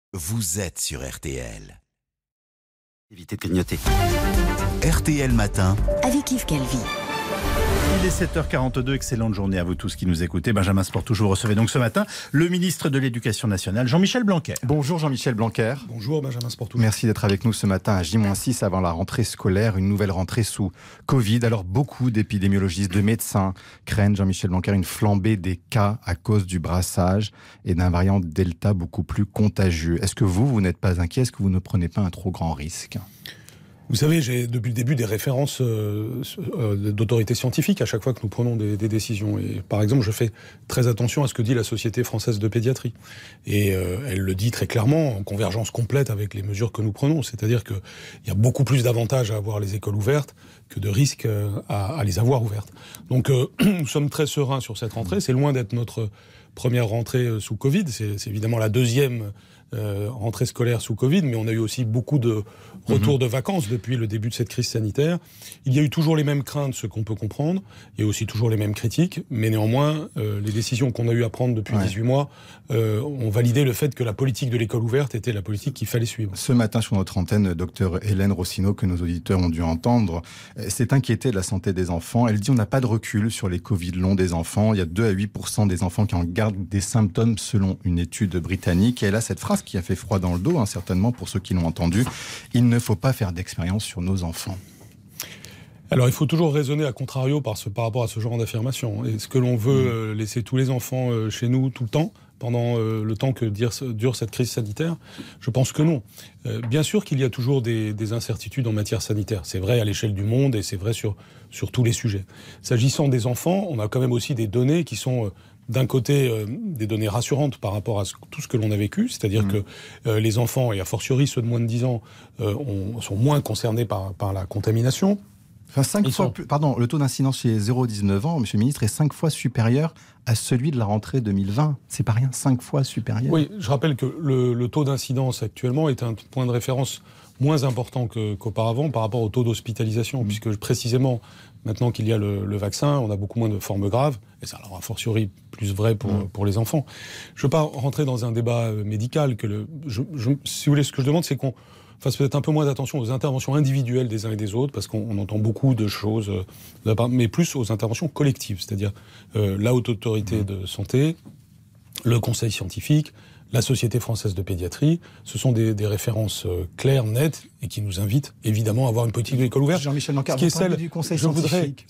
Vous êtes sur RTL. Évitez de clignoter. RTL Matin. Avec Yves Calvi. Il est 7h42, excellente journée à vous tous qui nous écoutez. Benjamin Sportouche, vous recevez donc ce matin le ministre de l'Éducation nationale, Jean-Michel Blanquer. Bonjour Jean-Michel Blanquer. Bonjour Benjamin Sportouche. Merci d'être avec nous ce matin à J-6 avant la rentrée scolaire, une nouvelle rentrée sous Covid. Alors beaucoup d'épidémiologistes, de médecins craignent, Jean-Michel Blanquer, une flambée des cas à cause du brassage et d'un variant Delta beaucoup plus contagieux. Est-ce que vous n'êtes pas inquiet? Est-ce que vous ne prenez pas un trop grand risque? Vous savez, j'ai depuis le début des références d'autorités scientifiques à chaque fois que nous prenons des décisions. Et par exemple, je fais très attention à ce que dit la Société française de pédiatrie. Et elle le dit très clairement, en convergence complète avec les mesures que nous prenons. C'est-à-dire qu'il y a beaucoup plus d'avantages à avoir les écoles ouvertes que de risques à les avoir ouvertes. Donc nous sommes très sereins sur cette rentrée. C'est loin d'être notre première rentrée sous Covid. C'est évidemment la deuxième rentrée scolaire sous Covid, mais on a eu aussi beaucoup de retours de vacances depuis le début de cette crise sanitaire. Il y a eu toujours les mêmes craintes, ce qu'on peut comprendre. Il y a aussi toujours les mêmes critiques, mais néanmoins, les décisions qu'on a eu à prendre depuis 18 mois ont validé le fait que la politique de l'école ouverte était la politique qu'il fallait suivre. Ce matin, sur notre antenne, Dr Hélène Rossineau, que nos auditeurs ont dû entendre, s'est inquiétée de la santé des enfants. Elle dit on n'a pas de recul sur les Covid longs des enfants. Il y a 2 à 8% des enfants qui en gardent des symptômes selon une étude britannique. Et elle a cette phrase qui a fait froid dans le dos, certainement pour ceux qui l'ont entendu. Il ne faut pas faire d'expérience sur nos enfants. Alors il faut toujours raisonner à contrario par rapport à ce genre d'affirmation. Est-ce que l'on veut laisser tous les enfants chez nous tout le temps, pendant le temps que dure cette crise sanitaire? Je pense que non. Bien sûr qu'il y a toujours des incertitudes en matière sanitaire. C'est vrai à l'échelle du monde et c'est vrai sur tous les sujets. S'agissant des enfants, on a quand même aussi des données qui sont d'un côté des données rassurantes par rapport à tout ce que l'on a vécu, c'est-à-dire que les enfants, et a fortiori ceux de moins de 10 ans, sont moins concernés par la contamination. Enfin, le taux d'incidence chez 0-19 ans, monsieur le ministre, est 5 fois supérieur à celui de la rentrée 2020. C'est pas rien, 5 fois supérieur. Oui, je rappelle que le taux d'incidence actuellement est un point de référence moins important qu'auparavant par rapport au taux d'hospitalisation, puisque précisément, maintenant qu'il y a le vaccin, on a beaucoup moins de formes graves, et ça alors a fortiori plus vrai pour les enfants. Je ne veux pas rentrer dans un débat médical, si vous voulez, ce que je demande, c'est qu'on fasse peut-être un peu moins attention aux interventions individuelles des uns et des autres, parce qu'on entend beaucoup de choses, mais plus aux interventions collectives, c'est-à-dire la Haute Autorité de Santé, le Conseil scientifique, la Société française de pédiatrie. Ce sont des références claires, nettes, et qui nous invitent évidemment à avoir une politique de l'école ouverte. Jean-Michel Blanquer, vous parlez du Conseil scientifique.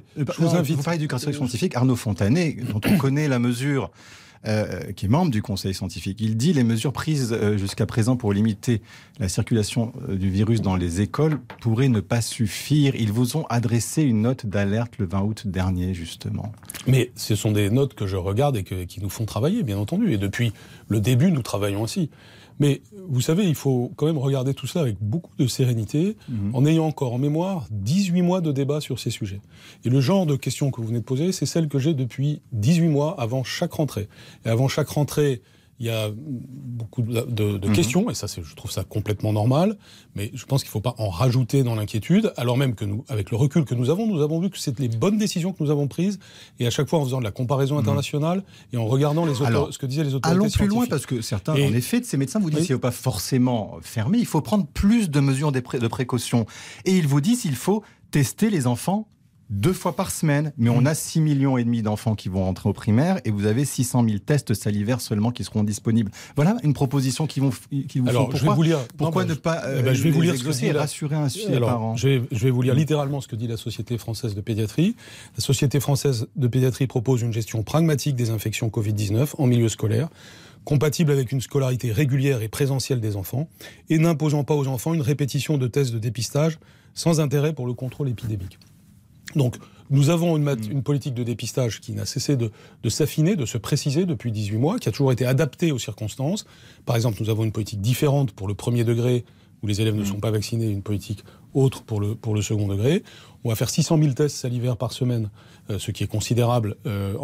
Vous parlez du Conseil scientifique, Arnaud Fontanet, dont on connaît la mesure, qui est membre du Conseil scientifique. Il dit les mesures prises jusqu'à présent pour limiter la circulation du virus dans les écoles pourraient ne pas suffire. Ils vous ont adressé une note d'alerte le 20 août dernier, justement. Mais ce sont des notes que je regarde et qui nous font travailler, bien entendu. Et depuis le début, nous travaillons ainsi. Mais vous savez, il faut quand même regarder tout cela avec beaucoup de sérénité, en ayant encore en mémoire 18 mois de débat sur ces sujets. Et le genre de questions que vous venez de poser, c'est celle que j'ai depuis 18 mois avant chaque rentrée. Et avant chaque rentrée, il y a beaucoup de questions, et ça, je trouve ça complètement normal, mais je pense qu'il ne faut pas en rajouter dans l'inquiétude, alors même que nous, avec le recul que nous avons vu que c'est les bonnes décisions que nous avons prises, et à chaque fois en faisant de la comparaison internationale, et en regardant ce que disaient les autorités scientifiques. Allons plus loin, parce que certains, en effet, de ces médecins vous disent qu'il ne faut pas forcément fermer, il faut prendre plus de mesures de précaution. Et ils vous disent qu'il faut tester les enfants 2 fois par semaine, mais on a 6,5 millions d'enfants qui vont rentrer au primaire et vous avez 600 000 tests salivaires seulement qui seront disponibles. Voilà une proposition qui vous alors, font. Je vais vous lire. Pourquoi ne pas je vais vous lire et rassurer les parents? Je vais vous lire littéralement ce que dit la Société française de pédiatrie. La Société française de pédiatrie propose une gestion pragmatique des infections Covid-19 en milieu scolaire, compatible avec une scolarité régulière et présentielle des enfants, et n'imposant pas aux enfants une répétition de tests de dépistage sans intérêt pour le contrôle épidémique. Donc, nous avons une politique de dépistage qui n'a cessé de s'affiner, de se préciser depuis 18 mois, qui a toujours été adaptée aux circonstances. Par exemple, nous avons une politique différente pour le premier degré, où les élèves ne sont pas vaccinés, une politique autre pour le second degré. On va faire 600 000 tests salivaires par semaine, ce qui est considérable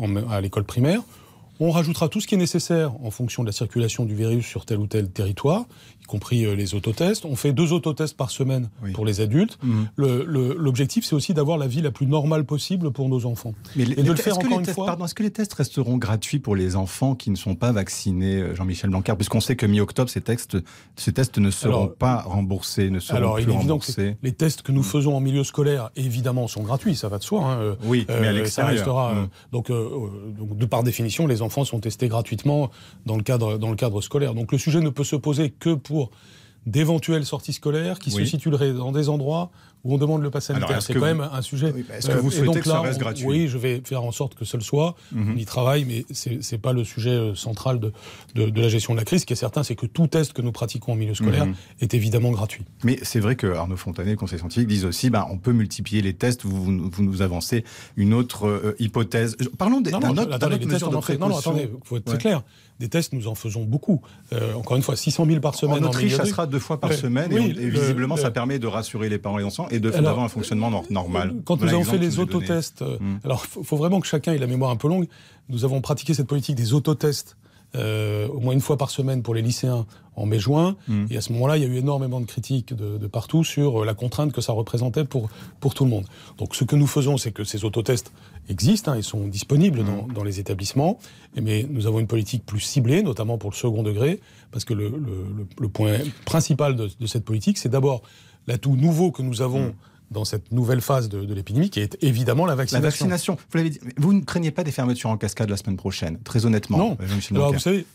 à l'école primaire. On rajoutera tout ce qui est nécessaire en fonction de la circulation du virus sur tel ou tel territoire, y compris les autotests. On fait 2 autotests par semaine pour les adultes. L'objectif, c'est aussi d'avoir la vie la plus normale possible pour nos enfants. Mais et de le faire encore une fois. Est-ce que les tests resteront gratuits pour les enfants qui ne sont pas vaccinés, Jean-Michel Blanquer, puisqu'on sait que mi-octobre, ces tests ne seront pas remboursés, ne seront plus remboursés. Les tests que nous faisons en milieu scolaire, évidemment, sont gratuits, ça va de soi. Oui, mais à l'extérieur. Ça restera, donc, de par définition, les enfants sont testés gratuitement dans le cadre scolaire. Donc le sujet ne peut se poser que pour d'éventuelles sorties scolaires qui se situeraient dans des endroits où on demande le pass sanitaire. C'est quand même un sujet... Est-ce que vous souhaitez que ça reste gratuit ? Oui, je vais faire en sorte que ce le soit. On y travaille, mais c'est pas le sujet central de la gestion de la crise. Ce qui est certain, c'est que tout test que nous pratiquons en milieu scolaire est évidemment gratuit. Mais c'est vrai que Arnaud Fontanet, le Conseil scientifique, disent aussi on peut multiplier les tests. Vous nous avancez une autre hypothèse. Parlons d'un autre mesure de précaution. Non, attendez, il faut être très clair. Des tests, nous en faisons beaucoup. Encore une fois, 600 000 par semaine. En Autriche, ça sera 2 fois par semaine. Et visiblement, ça permet de rassurer les parents et les enfants et d'avoir un fonctionnement normal. Quand nous avons fait les autotests, alors il faut vraiment que chacun ait la mémoire un peu longue. Nous avons pratiqué cette politique des autotests au moins 1 fois par semaine pour les lycéens en mai-juin. Et à ce moment-là, il y a eu énormément de critiques de partout sur la contrainte que ça représentait pour tout le monde. Donc ce que nous faisons, c'est que ces autotests existent, ils sont disponibles dans les établissements, mais nous avons une politique plus ciblée, notamment pour le second degré, parce que le point principal de cette politique, c'est d'abord l'atout nouveau que nous avons dans cette nouvelle phase de l'épidémie, qui est évidemment la vaccination. La vaccination, vous l'avez dit, vous ne craignez pas des fermetures en cascade la semaine prochaine, très honnêtement? Non. Alors, vous savez,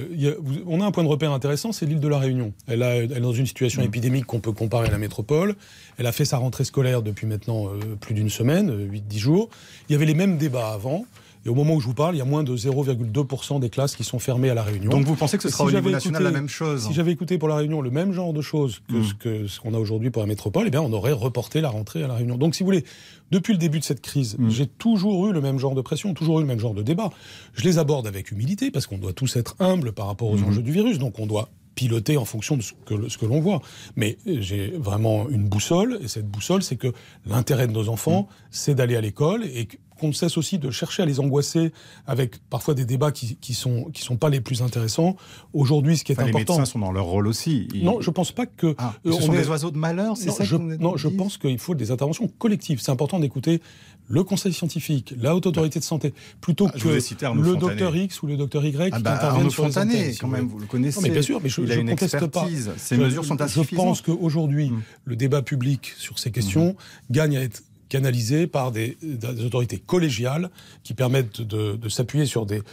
on a un point de repère intéressant, c'est l'île de la Réunion. Elle est dans une situation épidémique qu'on peut comparer à la métropole. Elle a fait sa rentrée scolaire depuis maintenant plus d'1 semaine, 8-10 jours. Il y avait les mêmes débats avant. Et au moment où je vous parle, il y a moins de 0,2% des classes qui sont fermées à La Réunion. Donc vous pensez que ce sera au niveau national la même chose? Si j'avais écouté pour La Réunion le même genre de choses que ce qu'on a aujourd'hui pour la métropole, eh bien on aurait reporté la rentrée à La Réunion. Donc si vous voulez, depuis le début de cette crise, j'ai toujours eu le même genre de pression, toujours eu le même genre de débat. Je les aborde avec humilité, parce qu'on doit tous être humbles par rapport aux enjeux du virus, donc on doit piloter en fonction de ce que l'on voit. Mais j'ai vraiment une boussole, et cette boussole, c'est que l'intérêt de nos enfants, c'est d'aller à l'école, et qu'on cesse aussi de chercher à les angoisser avec parfois des débats qui sont pas les plus intéressants. Aujourd'hui, ce qui est important... Les médecins sont dans leur rôle aussi. Non, je pense pas que... ce sont des oiseaux de malheur, c'est ça que vous Non, je pense qu'il faut des interventions collectives. C'est important d'écouter le conseil scientifique, la haute autorité de santé, plutôt que le docteur X ou le docteur Y qui interviennent sur les antennes. Quand même, vous le connaissez. Non, mais bien sûr, mais je ne conteste pas. Ces mesures sont insuffisantes. Je pense qu'aujourd'hui, le débat public sur ces questions gagne à être canalisé par des autorités collégiales qui permettent de s'appuyer sur des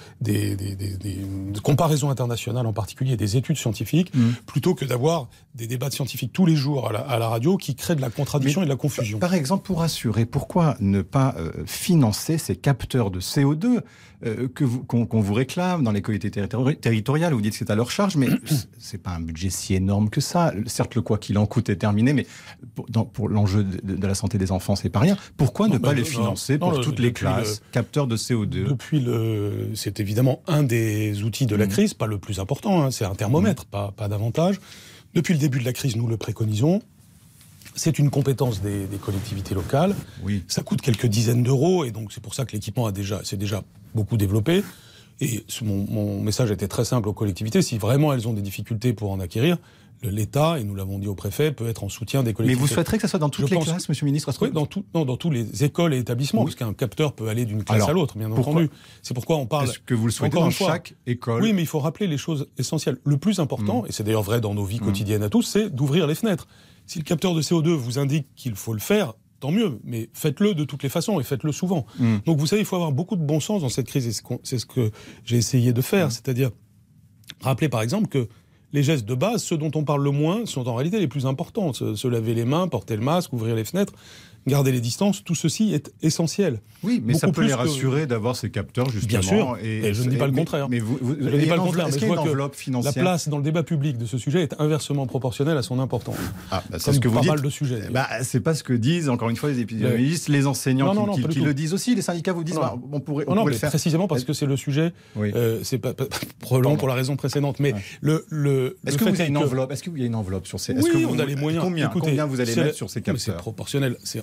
comparaisons internationales, en particulier des études scientifiques, plutôt que d'avoir des débats scientifiques tous les jours à la radio qui créent de la contradiction et de la confusion. Par exemple, pour assurer, pourquoi ne pas financer ces capteurs de CO2 qu'on vous réclame dans les collectivités territoriales? Vous dites que c'est à leur charge, mais c'est pas un budget si énorme que ça. Certes, le quoi qu'il en coûte est terminé, mais pour l'enjeu de la santé des enfants, c'est pas rien. Pourquoi ne pas les financer pour toutes les classes, capteurs de CO2? C'est évidemment un des outils de la crise, pas le plus important, c'est un thermomètre, pas davantage. Depuis le début de la crise, nous le préconisons. C'est une compétence des collectivités locales. Oui. Ça coûte quelques dizaines d'euros, et donc c'est pour ça que l'équipement s'est déjà beaucoup développé. Et mon message était très simple aux collectivités. Si vraiment elles ont des difficultés pour en acquérir, l'État, et nous l'avons dit au préfet, peut être en soutien des collectivités. Mais vous souhaiterez que ça soit dans toutes les classes, Monsieur le Ministre? Oui, dans tous les écoles et établissements, parce qu'un capteur peut aller d'une classe à l'autre, bien entendu. C'est pourquoi on parle... Est-ce que vous le souhaitez dans chaque école? Oui, mais il faut rappeler les choses essentielles. Le plus important, et c'est d'ailleurs vrai dans nos vies quotidiennes à tous, c'est d'ouvrir les fenêtres. Si le capteur de CO2 vous indique qu'il faut le faire, tant mieux, mais faites-le de toutes les façons et faites-le souvent. Donc vous savez, il faut avoir beaucoup de bon sens dans cette crise, et c'est ce que j'ai essayé de faire, c'est-à-dire rappeler par exemple que les gestes de base, ceux dont on parle le moins, sont en réalité les plus importants. Se laver les mains, porter le masque, ouvrir les fenêtres, garder les distances, tout ceci est essentiel. Oui, mais ça peut les rassurer d'avoir ces capteurs, justement. Bien sûr, et je ne dis pas le contraire. Mais je ne dis pas le contraire, mais je vois que la place dans le débat public de ce sujet est inversement proportionnelle à son importance. C'est ce que vous dites. Pas mal de sujets. C'est pas ce que disent, encore une fois, les épidémiologistes, les enseignants qui le disent aussi, les syndicats vous disent on pourrait le faire. Précisément parce que c'est le sujet, c'est pas probablement pour la raison précédente, mais Est-ce que vous avez une enveloppe? Est-ce qu'il y a une enveloppe sur ces... Oui, on a les moyens. Combien vous allez mettre sur ces capteurs? C'est proportionnel. C'est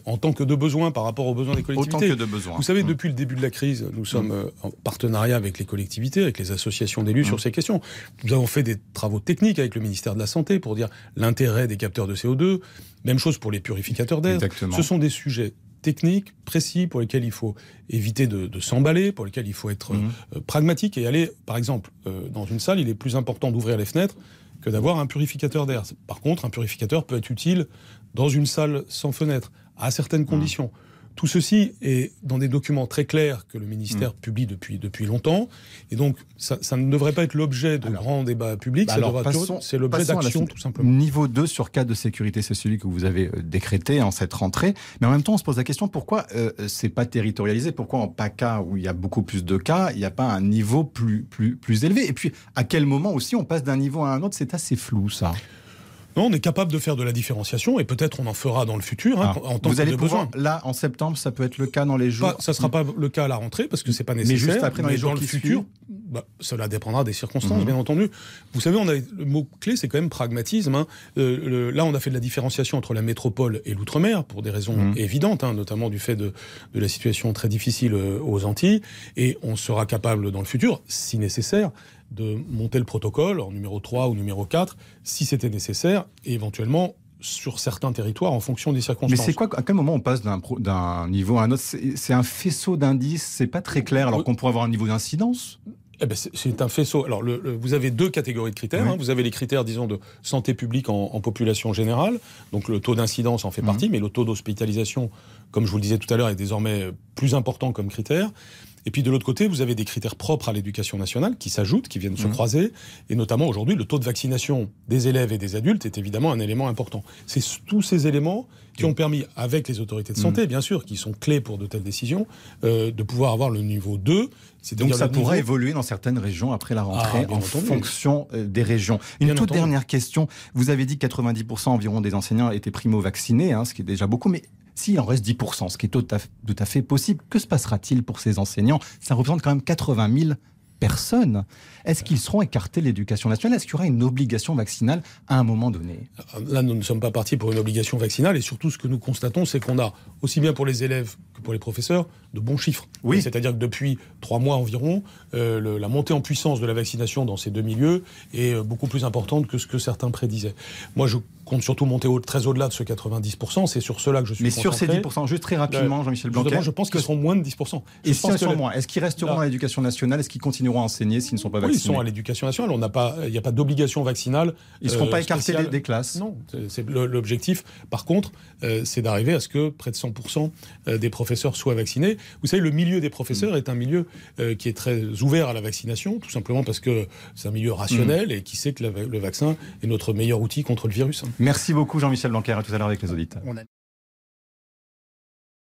en tant que de besoin par rapport aux besoins des collectivités. Autant que de besoin. Vous savez, depuis le début de la crise, nous sommes en partenariat avec les collectivités, avec les associations d'élus sur ces questions. Nous avons fait des travaux techniques avec le ministère de la Santé pour dire l'intérêt des capteurs de CO2. Même chose pour les purificateurs d'air. Exactement. Ce sont des sujets techniques, précis, pour lesquels il faut éviter de s'emballer, pour lesquels il faut être pragmatique et aller, par exemple, dans une salle, il est plus important d'ouvrir les fenêtres que d'avoir un purificateur d'air. Par contre, un purificateur peut être utile dans une salle sans fenêtre, à certaines conditions. Tout ceci est dans des documents très clairs que le ministère publie depuis longtemps. Et donc, ça ne devrait pas être l'objet de grands débats publics. C'est l'objet d'action, tout simplement. Niveau 2 sur 4 de sécurité, c'est celui que vous avez décrété en cette rentrée. Mais en même temps, on se pose la question, pourquoi c'est pas territorialisé? Pourquoi en PACA, où il y a beaucoup plus de cas, il n'y a pas un niveau plus élevé? Et puis, à quel moment aussi on passe d'un niveau à un autre? C'est assez flou, ça. Non, on est capable de faire de la différenciation et peut-être on en fera dans le futur en tant vous que allez de pouvoir, besoin. Là, en septembre, ça peut être le cas dans les jours. Ça ne sera pas le cas à la rentrée parce que c'est pas nécessaire. Mais juste après, dans les jours le qui futur, cela dépendra des circonstances, bien entendu. Vous savez, le mot clé, c'est quand même pragmatisme. Là, on a fait de la différenciation entre la métropole et l'outre-mer pour des raisons évidentes, notamment du fait de la situation très difficile aux Antilles. Et on sera capable dans le futur, si nécessaire, de monter le protocole en numéro 3 ou numéro 4, si c'était nécessaire, et éventuellement sur certains territoires en fonction des circonstances. Mais c'est quoi, à quel moment on passe d'un niveau à un autre? C'est un faisceau d'indices, c'est pas très clair, alors qu'on pourrait avoir un niveau d'incidence? C'est un faisceau. Alors, vous avez 2 catégories de critères. Vous avez les critères, disons, de santé publique en population générale. Donc, le taux d'incidence en fait partie, mais le taux d'hospitalisation, comme je vous le disais tout à l'heure, est désormais plus important comme critère. Et puis de l'autre côté, vous avez des critères propres à l'éducation nationale qui s'ajoutent, qui viennent se croiser. Et notamment aujourd'hui, le taux de vaccination des élèves et des adultes est évidemment un élément important. C'est tous ces éléments qui ont permis, avec les autorités de santé, bien sûr, qui sont clés pour de telles décisions, de pouvoir avoir le niveau 2. Donc ça pourrait évoluer dans certaines régions après la rentrée en fonction des régions. Une toute dernière question. Vous avez dit que 90% environ des enseignants étaient primo-vaccinés, ce qui est déjà beaucoup, mais s'il en reste 10%, ce qui est tout à fait possible, que se passera-t-il pour ces enseignants? Ça représente quand même 80 000 personnes. Est-ce qu'ils seront écartés de l'éducation nationale? Est-ce qu'il y aura une obligation vaccinale à un moment donné? Là, nous ne sommes pas partis pour une obligation vaccinale, et surtout ce que nous constatons, c'est qu'on a, aussi bien pour les élèves que pour les professeurs, de bons chiffres. Oui. C'est-à-dire que depuis 3 mois environ, la montée en puissance de la vaccination dans ces 2 milieux est beaucoup plus importante que ce que certains prédisaient. Moi, je compte surtout monter très au-delà de ce 90%. C'est sur cela que je suis concentré. Mais sur ces 10%, juste très rapidement, Jean-Michel Blanquer. Je pense qu'ils seront moins de 10%. Et si ils sont moins, est-ce qu'ils resteront à l'éducation nationale? Est-ce qu'ils continueront à enseigner s'ils ne sont pas vaccinés? Oui, ils sont à l'éducation nationale. Il n'y a pas d'obligation vaccinale. Ils ne seront pas écartés des classes? Non. C'est l'objectif, par contre, c'est d'arriver à ce que près de 100% des professeurs soient vaccinés. Vous savez, le milieu des professeurs est un milieu qui est très ouvert à la vaccination, tout simplement parce que c'est un milieu rationnel et qui sait que le vaccin est notre meilleur outil contre le virus. Merci beaucoup Jean-Michel Blanquer, à tout à l'heure avec les auditeurs.